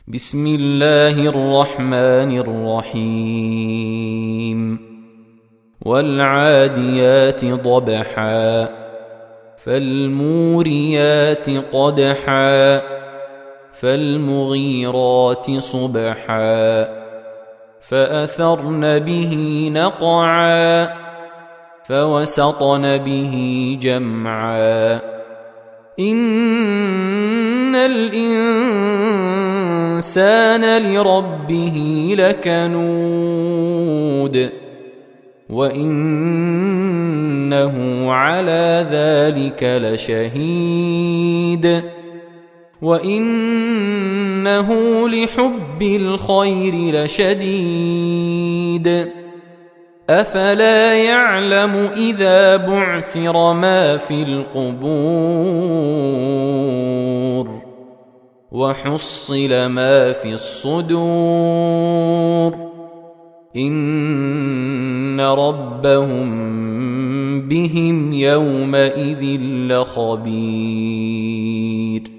بسم الله الرحمن الرحيم والعاديات ضبحا فالموريات قدحا فالمغيرات صبحا فأثرن به نقعا فوسطن به جمعا إن الإنسان لربه لكنود وإنه على ذلك لشهيد وإنه لحب الخير لشديد أفلا يعلم إذا بعثر ما في القبور وحصل ما في الصدور إن ربهم بهم يومئذ لخبير